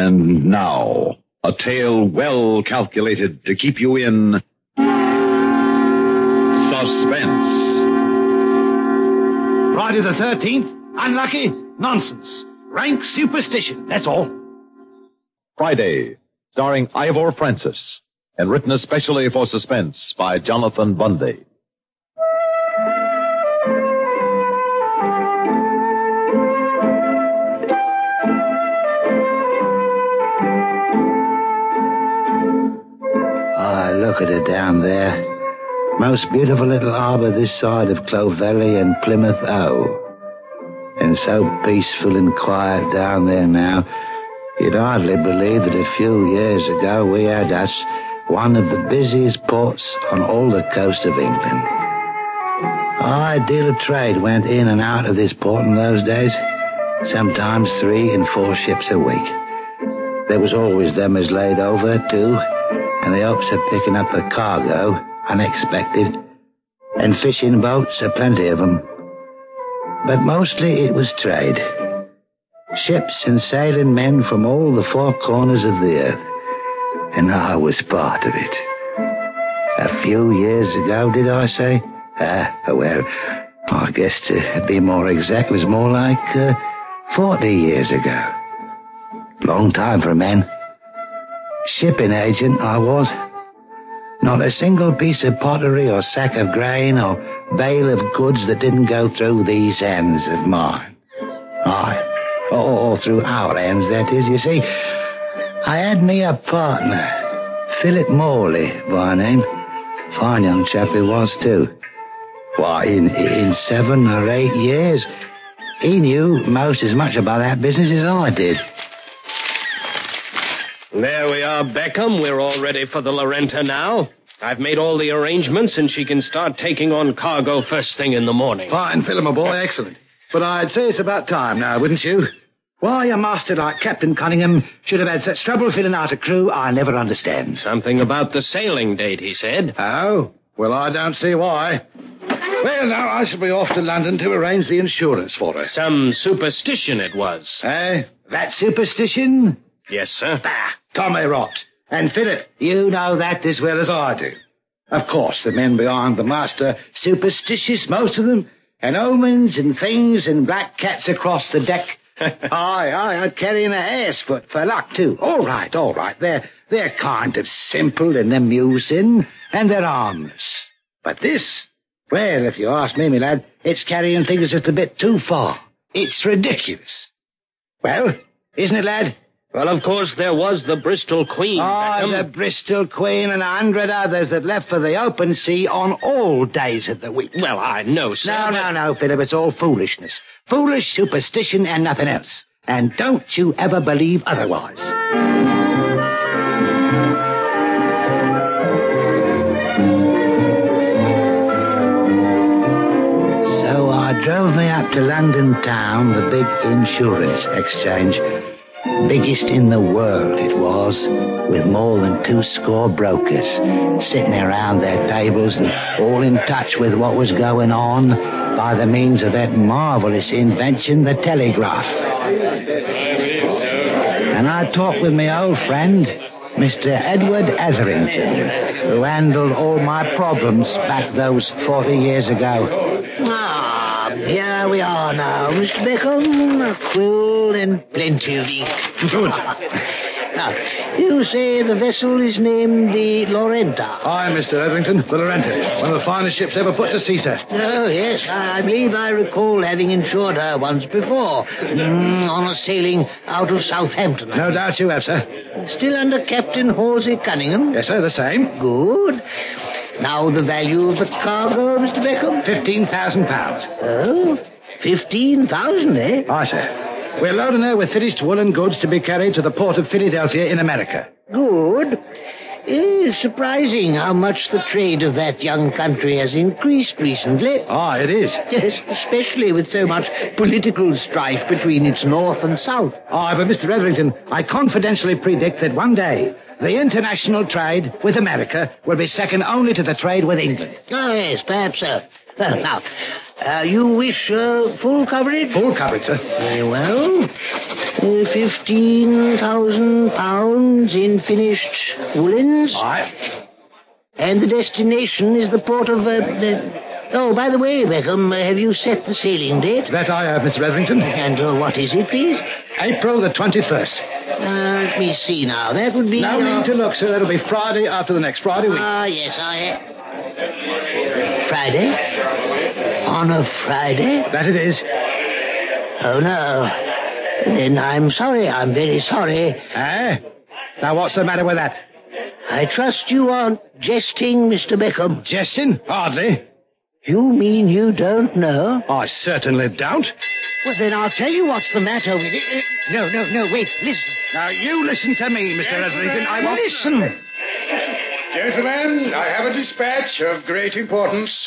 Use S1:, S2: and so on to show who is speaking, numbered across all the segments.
S1: And now, a tale well calculated to keep you in suspense.
S2: Friday the 13th? Unlucky? Nonsense. Rank superstition, that's all.
S3: Friday, starring Ivor Francis, and written especially for suspense by Jonathan Bundy.
S4: Look at her down there. Most beautiful little harbour this side of Clovelly and Plymouth O. And so peaceful and quiet down there now, you'd hardly believe that a few years ago we had us one of the busiest ports on all the coast of England. A high deal of trade went in and out of this port in those days, sometimes 3 and 4 ships a week. There was always them as laid over, too, and the hopes of picking up a cargo, unexpected, and fishing boats, are plenty of them. But mostly it was trade. Ships and sailing men from all the 4 corners of the earth, and I was part of it. A few years ago, did I say? Well, I guess to be more exact, it was more like 40 years ago. Long time for a man. Shipping agent, I was. Not a single piece of pottery or sack of grain or bale of goods that didn't go through these hands of mine. Or through our hands, that is. You see, I had me a partner, Philip Morley by name. Fine young chap he was, too. Why, in 7 or 8 years, he knew most as much about that business as I did.
S5: There we are, Beckham. We're all ready for the Lorenta now. I've made all the arrangements, and she can start taking on cargo first thing in the morning.
S2: Fine, Philip, my boy, excellent. But I'd say it's about time now, wouldn't you? Why a master like Captain Cunningham should have had such trouble filling out a crew, I never understand.
S5: Something about the sailing date, he said.
S2: Oh? Well, I don't see why. Well, now, I shall be off to London to arrange the insurance for her.
S5: Some superstition it was.
S2: That superstition?
S5: Yes, sir.
S2: Tommy rot. And, Philip, you know that as well as I do. Of course, the men behind the master, superstitious, most of them, and omens and things and black cats across the deck. Aye, carrying a hare's foot for luck, too. All right. They're kind of simple and amusing, and they're harmless. But this, well, if you ask me, my lad, it's carrying things just a bit too far. It's ridiculous. Well, isn't it, lad?
S5: Well, of course, there was the Bristol Queen.
S2: The Bristol Queen and 100 others that left for the open sea on all days of the week.
S5: Well, I know, sir.
S2: No, Philip, it's all foolishness. Foolish superstition and nothing else. And don't you ever believe otherwise. So I drove me up to London town, the big insurance exchange. Biggest in the world it was, with more than 20 brokers sitting around their tables and all in touch with what was going on by the means of that marvellous invention, the telegraph. And I talked with my old friend, Mr. Edward Etherington, who handled all my problems back those 40 years ago. Here we are now, Mr. Beckham. A quill and plenty of ink. Good. Now, you say the vessel is named the Lorenta.
S6: Aye, Mr. Etherington, the Lorenta. One of the finest ships ever put to sea, sir.
S2: Oh, yes, I believe I recall having insured her once before, on a sailing out of Southampton.
S6: No doubt you have, sir.
S2: Still under Captain Halsey Cunningham?
S6: Yes, sir, the same.
S2: Good. Now the value of the cargo, Mr. Beckham?
S6: £15,000.
S2: Oh, 15,000, eh?
S6: Aye, sir. We're loading her with finished woolen goods to be carried to the port of Philadelphia in America.
S2: Good. It's surprising how much the trade of that young country has increased recently.
S6: Ah, it is.
S2: Yes, especially with so much political strife between its north and south.
S6: Ah, but Mr. Etherington, I confidentially predict that one day the international trade with America will be second only to the trade with England.
S2: Oh, yes, perhaps so. Well, now, you wish full coverage?
S6: Full coverage, sir.
S2: Very well. £15,000 in finished woolens.
S6: Aye.
S2: And the destination is the port of... Oh, by the way, Beckham, have you set the sailing date?
S6: That I have, Mr. Etherington.
S2: And what is it, please?
S6: April the 21st.
S2: Let me see now. That would be...
S6: No need to look, sir. That'll be Friday after the next Friday week.
S2: Yes, Friday? On a Friday?
S6: That it is.
S2: Oh, no. Then I'm sorry. I'm very sorry.
S6: Eh? Now, what's the matter with that?
S2: I trust you aren't jesting, Mr. Beckham.
S6: Jesting? Hardly.
S2: You mean you don't know?
S6: I certainly don't.
S2: Well, then I'll tell you what's the matter with it. No, wait, listen.
S6: Now, you listen to me, Mr. Etherington. I won't...
S2: Listen.
S6: Gentlemen, I have a dispatch of great importance.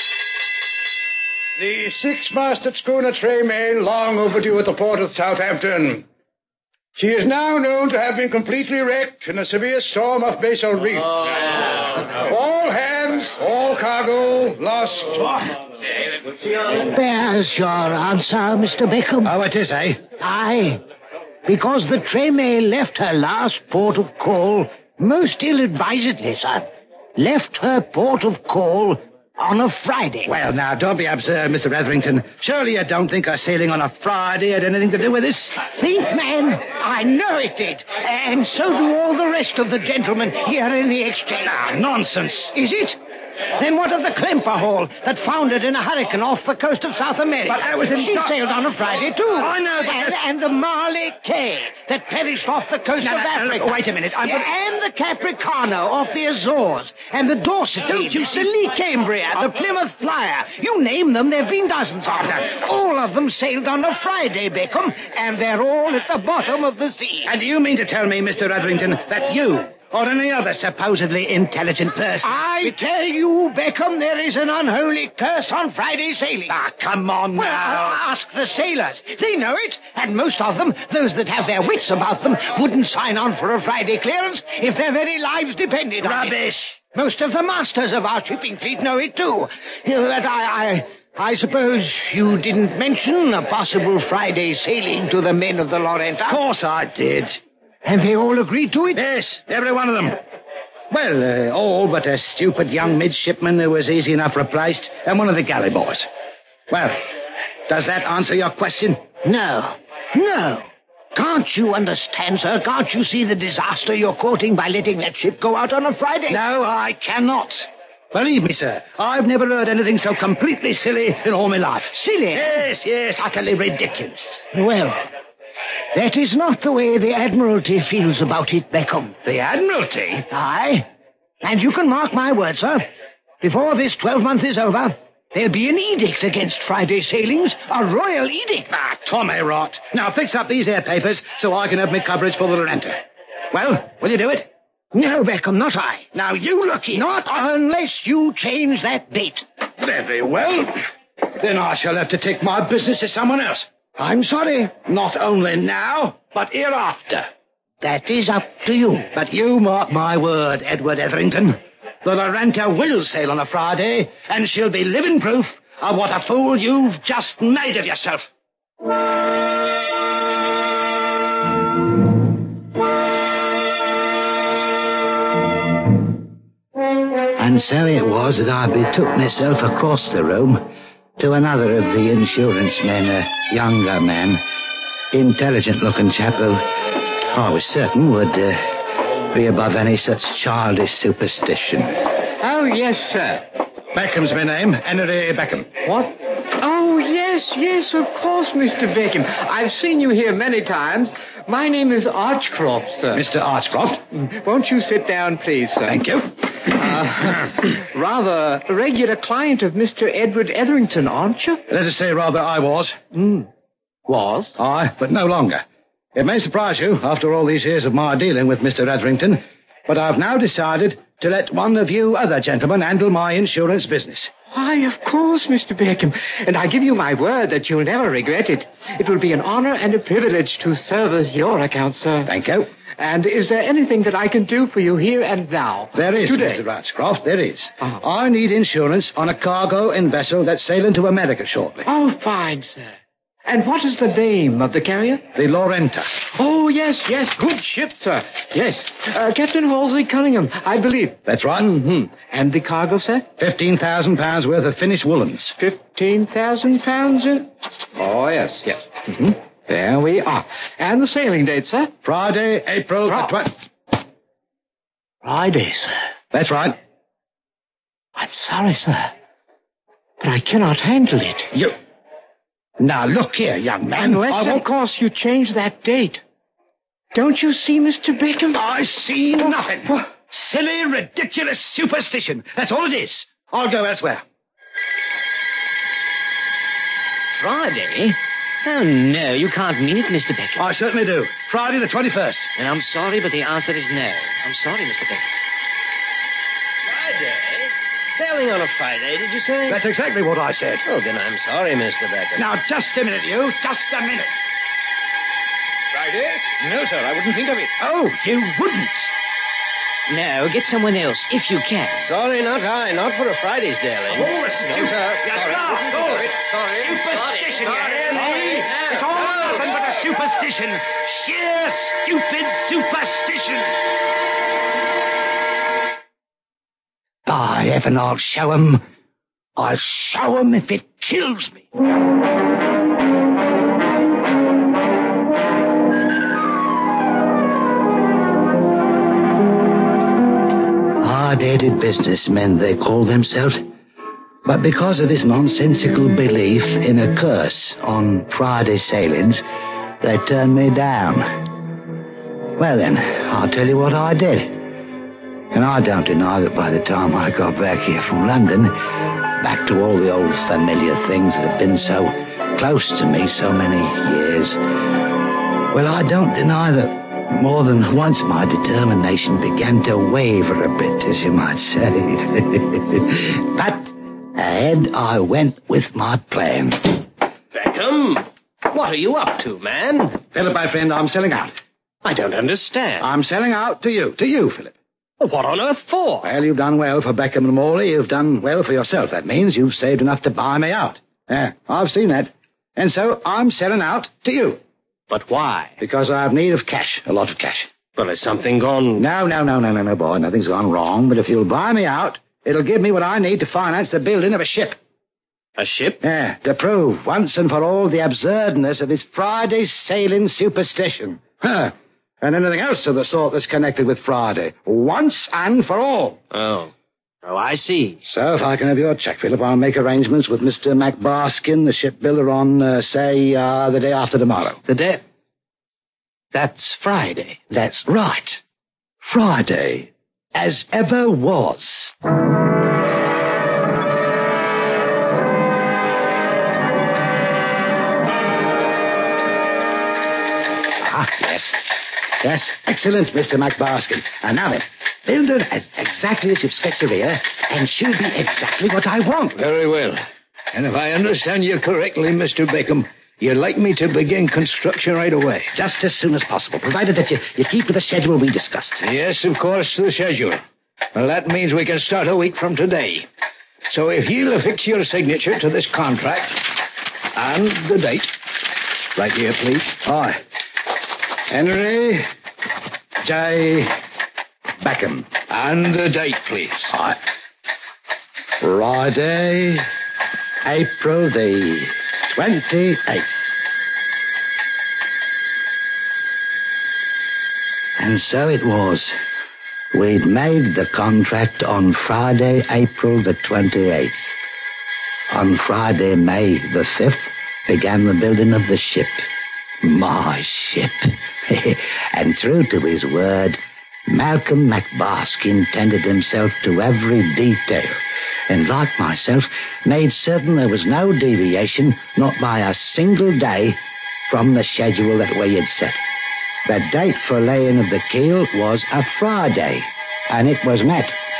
S6: The six-masted schooner Tremaine, long overdue at the port of Southampton. She is now known to have been completely wrecked in a severe storm off Basel Reef. All hands, all cargo, lost.
S2: There's your answer, Mr. Beckham.
S6: Oh, it is, eh?
S2: Aye. Because the Tremaine left her last port of call most ill-advisedly, sir. Left her port of call on a Friday.
S6: Well, now, don't be absurd, Mr. Etherington. Surely you don't think our sailing on a Friday had anything to do with this?
S2: Think, man? I know it did. And so do all the rest of the gentlemen here in the exchange.
S6: Ah, nonsense.
S2: Is it? Then what of the Klemper Hall that foundered in a hurricane off the coast of South America?
S6: But I was in...
S2: She sailed on a Friday, too.
S6: I know, but...
S2: And the Marley Kay that perished off the coast of Africa.
S6: Wait a minute.
S2: And the Capricano off the Azores. And the Dorset. Don't you see? The Lee Cambria, the Plymouth Flyer. You name them, there have been dozens of them. All of them sailed on a Friday, Beckham, and they're all at the bottom of the sea.
S6: And do you mean to tell me, Mr. Etherington, that you... or any other supposedly intelligent person...
S2: I tell you, Beckham, there is an unholy curse on Friday sailing.
S6: Ah, come on now.
S2: Well, ask the sailors. They know it. And most of them, those that have their wits about them, wouldn't sign on for a Friday clearance if their very lives depended on it.
S6: Rubbish.
S2: Most of the masters of our shipping fleet know it, too. That I suppose you didn't mention a possible Friday sailing to the men of the Lorenta?
S6: Of course I did.
S2: And they all agreed to it?
S6: Yes, every one of them. Well, all but a stupid young midshipman who was easy enough replaced, and one of the galley boys. Well, does that answer your question?
S2: No. Can't you understand, sir? Can't you see the disaster you're courting by letting that ship go out on a Friday?
S6: No, I cannot. Believe me, sir, I've never heard anything so completely silly in all my life.
S2: Silly?
S6: Yes, utterly ridiculous.
S2: Well, that is not the way the Admiralty feels about it, Beckham.
S6: The Admiralty?
S2: Aye. And you can mark my word, sir. Before this 12-month is over, there'll be an edict against Friday sailings, a royal edict.
S6: Ah, Tommy rot. Now fix up these air papers so I can have my coverage for the Lorenta. Well, will you do it?
S2: No, Beckham, not I.
S6: Now you look here.
S2: Not unless you change that date.
S6: Very well. Then I shall have to take my business to someone else.
S2: I'm sorry.
S6: Not only now, but hereafter.
S2: That is up to you.
S6: But you mark my word, Edward Etherington. The Lorenta will sail on a Friday, and she'll be living proof of what a fool you've just made of yourself.
S4: And so it was that I betook myself across the room to another of the insurance men, a younger man, intelligent-looking chap who I was certain would be above any such childish superstition.
S7: Oh, yes, sir.
S6: Beckham's my name, Henry Beckham.
S7: What? Oh, yes, of course, Mr. Beckham. I've seen you here many times. My name is Archcroft, sir.
S6: Mr. Archcroft.
S7: Won't you sit down, please, sir?
S6: Thank you.
S7: Rather a regular client of Mr. Edward Etherington, aren't you?
S6: Let us say rather I was.
S7: Was?
S6: Aye, but no longer. It may surprise you, after all these years of my dealing with Mr. Etherington, but I've now decided
S2: to let one of you other gentlemen handle my insurance business.
S7: Why, of course, Mr. Beckham. And I give you my word that you'll never regret it. It will be an honor and a privilege to service your account, sir.
S2: Thank you.
S7: And is there anything that I can do for you here and now?
S2: There is,
S7: today?
S2: Mr. Ratchcroft, there is.
S7: Oh.
S2: I need insurance on a cargo and vessel that's sailing to America shortly.
S7: Oh, fine, sir. And what is the name of the carrier?
S2: The Lorenta.
S7: Oh, yes. Good ship, sir. Yes. Captain Halsey Cunningham, I believe.
S2: That's right.
S7: Mm-hmm. And the cargo, sir?
S2: £15,000 worth of finished woolens.
S7: £15,000 in... Oh, yes. Mm-hmm. There we are. And the sailing date, sir?
S2: Friday, April the 20th.
S7: Friday, sir.
S2: That's right.
S7: I'm sorry, sir, but I cannot handle it.
S2: You... Now, look here, young man.
S7: Unless, of course, you change that date. Don't you see, Mr. Beckham?
S2: I see nothing. Silly, ridiculous superstition. That's all it is. I'll go elsewhere.
S8: Friday? Oh, no, you can't mean it, Mr. Beckham.
S2: I certainly do. Friday the 21st.
S8: And I'm sorry, but the answer is no. I'm sorry, Mr. Beckham.
S5: Friday? Sailing on a Friday, did you say?
S2: That's exactly what I said.
S5: Oh, then I'm sorry, Mr. Beckham.
S2: Now, just a minute, you. Just a minute.
S6: Friday? No, sir, I wouldn't think of it.
S2: Oh, you wouldn't.
S8: No, get someone else, if you can.
S5: Sorry, not I. Not for a Friday sailing.
S2: Oh, listen to Superstition, you hear me? It's all nothing but a superstition. Sheer, stupid superstition. By heaven, I'll show 'em. I'll show 'em if it kills me. Hard-headed businessmen, they call themselves. But because of this nonsensical belief in a curse on Friday sailings, they turned me down. Well then, I'll tell you what I did. And I don't deny that by the time I got back here from London, back to all the old familiar things that have been so close to me so many years, well, I don't deny that more than once my determination began to waver a bit, as you might say. But ahead I went with my plan.
S5: Beckham, what are you up to, man?
S2: Philip, my friend, I'm selling out.
S5: I don't understand.
S2: I'm selling out to you. To you, Philip.
S5: What on earth for?
S2: Well, you've done well for Beckham and Morley. You've done well for yourself. That means you've saved enough to buy me out. Yeah, I've seen that. And so I'm selling out to you.
S5: But why?
S2: Because I have need of cash. A lot of cash.
S5: Well, has something gone...
S2: No, boy. Nothing's gone wrong. But if you'll buy me out, it'll give me what I need to finance the building of a ship.
S5: A ship?
S2: Yeah, to prove once and for all the absurdness of this Friday sailing superstition. Huh. And anything else of the sort that's connected with Friday. Once and for all.
S5: Oh, I see.
S2: So if I can have your check, Philip, I'll make arrangements with Mr. MacBarskin, the shipbuilder, on, the day after tomorrow.
S5: The day... That's Friday.
S2: That's right. Friday. As ever was. Yes. Yes, excellent, Mr. MacBarskin. And now then, build her as exactly as you've sketched her here, and she'll be exactly what I want.
S6: Very well. And if I understand you correctly, Mr. Beckham, you'd like me to begin construction right away.
S2: Just as soon as possible, provided that you keep with the schedule we discussed.
S6: Yes, of course, the schedule. Well, that means we can start a week from today. So if you'll affix your signature to this contract and the date. Right here, please.
S2: Aye. Henry J. Beckham.
S6: And the date, please.
S2: Aye. Friday, April the 28th. And so it was. We'd made the contract on Friday, April the 28th. On Friday, May the 5th, began the building of the ship. My ship. And true to his word, Malcolm MacBarskin tended himself to every detail, and like myself, made certain there was no deviation, not by a single day, from the schedule that we had set. The date for laying of the keel was a Friday, and it was met.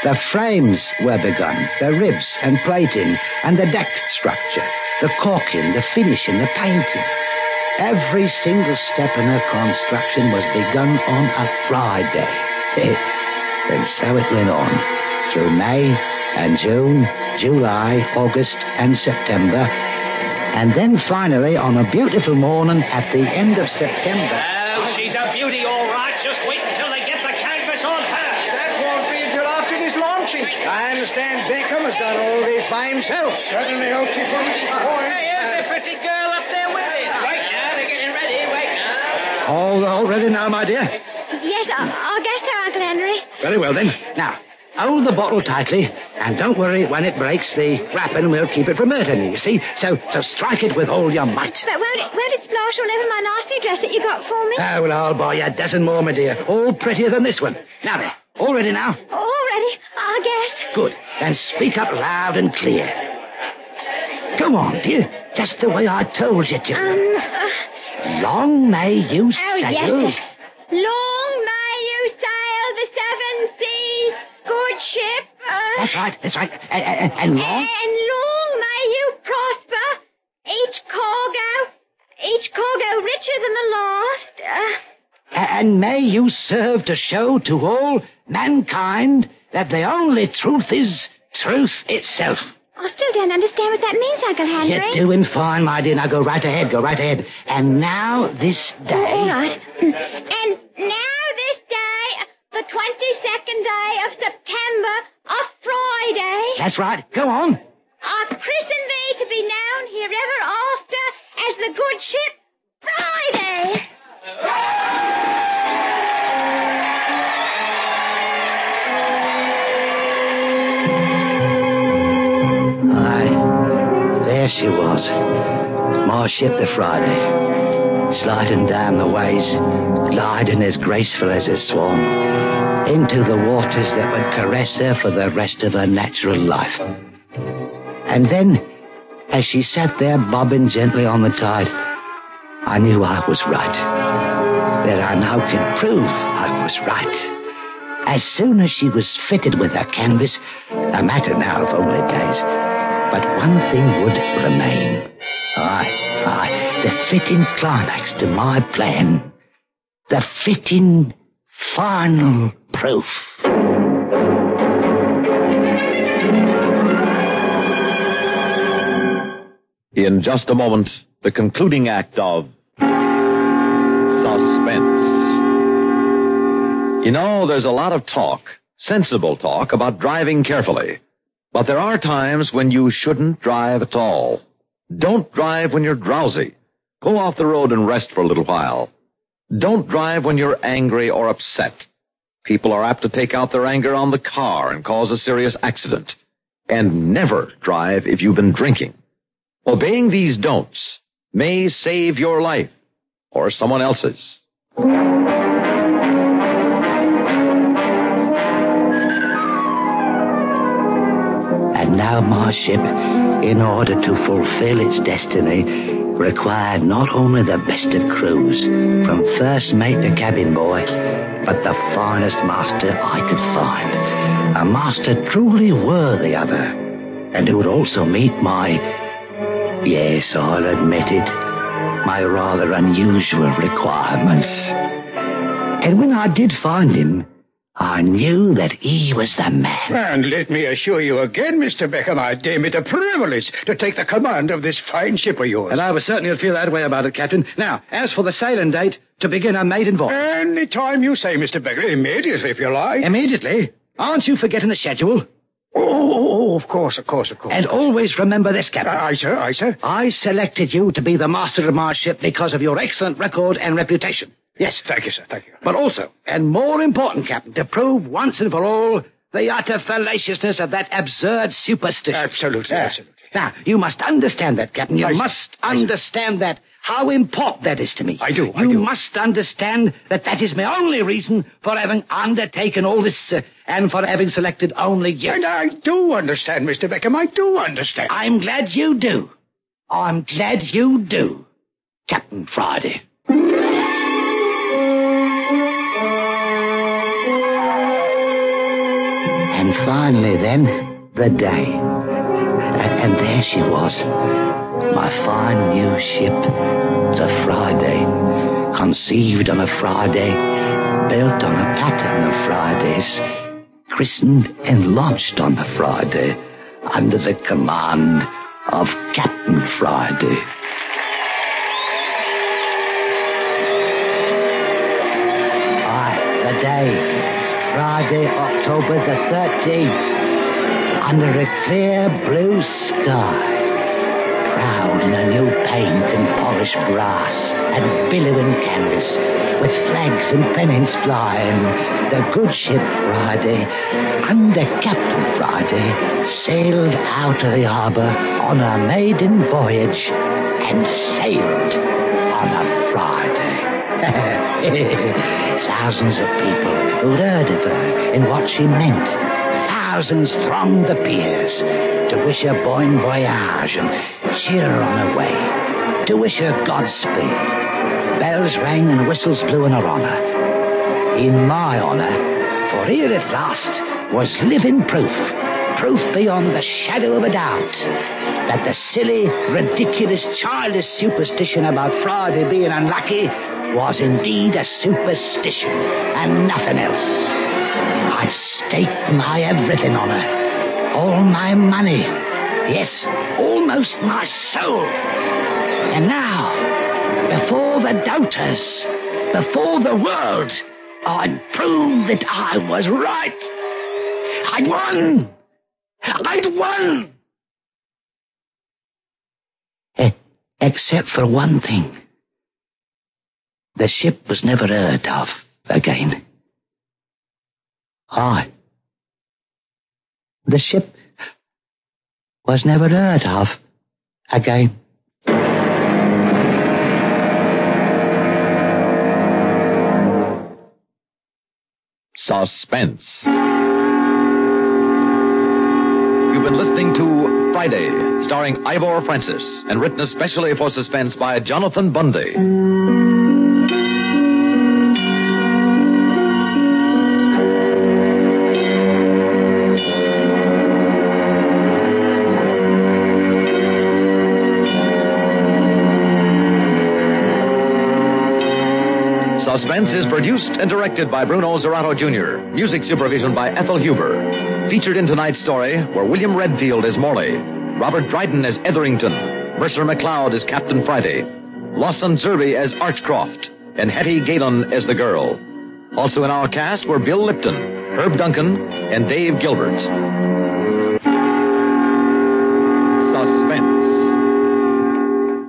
S2: The frames were begun, the ribs and plating, and the deck structure, the caulking, the finishing, the painting. Every single step in her construction was begun on a Friday. And so it went on, through May and June, July, August, and September, and then finally, on a beautiful morning at the end of September...
S5: Oh, she's a beauty, all right. Just wait until they get the canvas on her.
S7: That won't be until after this launching.
S2: I understand Beckham has done all this by himself.
S6: Certainly, Oakley from his point.
S7: Hey, here's the pretty girl up there with it.
S8: Wait now, they're getting ready. Wait now.
S2: All ready now, my dear?
S9: Yes, I'll guess so, Uncle Henry.
S2: Very well, then. Now, hold the bottle tightly, and don't worry, when it breaks, the wrapping will keep it from hurting you, you see? So strike it with all your might.
S9: But won't it splash all over my nasty dress that you got for me?
S2: Oh, well, I'll buy you a dozen more, my dear. All prettier than this one. Now then, all ready now?
S9: All ready, I'll guess.
S2: Good. Then speak up loud and clear. Go on, dear. Just the way I told you to. Long may you sail.
S9: Yes. Long may you sail the seven seas, good ship.
S2: That's right. And long?
S9: And long may you prosper. Each cargo richer than the last.
S2: And may you serve to show to all mankind that the only truth is truth itself.
S9: I still don't understand what that means, Uncle Henry.
S2: You're doing fine, my dear. Now go right ahead. And now this day...
S9: All right. And now this day, the 22nd day of September, a Friday...
S2: That's right. Go on.
S9: I christen thee to be known herever after as the good ship Friday.
S2: There she was, my ship the Friday, sliding down the ways, gliding as graceful as a swan, into the waters that would caress her for the rest of her natural life. And then, as she sat there bobbing gently on the tide, I knew I was right, that I now can prove I was right. As soon as she was fitted with her canvas, a matter now of only days, but one thing would remain. Aye, the fitting climax to my plan. The fitting final proof.
S3: In just a moment, the concluding act of Suspense. You know, there's a lot of talk, sensible talk, about driving carefully. But there are times when you shouldn't drive at all. Don't drive when you're drowsy. Go off the road and rest for a little while. Don't drive when you're angry or upset. People are apt to take out their anger on the car and cause a serious accident. And never drive if you've been drinking. Obeying these don'ts may save your life or someone else's.
S2: And now my ship, in order to fulfill its destiny, required not only the best of crews, from first mate to cabin boy, but the finest master I could find. A master truly worthy of her, and who would also meet my, yes, I'll admit it, my rather unusual requirements. And when I did find him, I knew that he was the man.
S6: And let me assure you again, Mr. Beckham, I deem it a privilege to take the command of this fine ship of yours.
S2: And I was certain you'd feel that way about it, Captain. Now, as for the sailing date, to begin a maiden voyage.
S6: Any time you say, Mr. Beckham, immediately, if you like.
S2: Immediately? Aren't you forgetting the schedule?
S6: Oh, of course.
S2: And always remember this, Captain.
S6: Aye, sir.
S2: I selected you to be the master of my ship because of your excellent record and reputation. Yes.
S6: Thank you, sir.
S2: But also, and more important, Captain, to prove once and for all the utter fallaciousness of that absurd superstition.
S6: Absolutely.
S2: Now, you must understand that, Captain. You must understand that. How important that is to me.
S6: I do.
S2: You must understand that is my only reason for having undertaken all this and for having selected only you.
S6: And I do understand, Mr. Beckham. I do understand.
S2: I'm glad you do. Captain Friday. And
S4: finally then, the day. And there she was, my fine new ship, the Friday, conceived on a Friday, built on a pattern of Fridays, christened and launched on a Friday, under the command of Captain Friday. The day, Friday, October the 13th, under a clear blue sky, proud in a new paint and polished brass and billowing canvas, with flags and pennants flying, the good ship Friday, under Captain Friday, sailed out of the harbor on a maiden voyage and sailed on a Friday. Thousands of people who'd heard of her and what she meant. Thousands thronged the piers to wish her bon voyage and cheer her on her way, to wish her Godspeed. Bells rang and whistles blew in her honor. In my honor, for here at last was living proof beyond the shadow of a doubt, that the silly, ridiculous, childish superstition about Friday being unlucky was indeed a superstition and nothing else. I'd staked my everything on her, all my money, yes, almost my soul. And now, before the doubters, before the world, I'd prove that I was right. I'd won! I'd won! Except for one thing. The ship was never heard of again. The ship was never heard of again.
S3: Suspense. You've been listening to Friday, starring Ivor Francis, and written especially for Suspense by Jonathan Bundy. Suspense is produced and directed by Bruno Zerato Jr. Music supervision by Ethel Huber. Featured in tonight's story were William Redfield as Morley, Robert Dryden as Etherington, Mercer McLeod as Captain Friday, Lawson Zerby as Archcroft, and Hetty Galen as the girl. Also in our cast were Bill Lipton, Herb Duncan, and Dave Gilbert.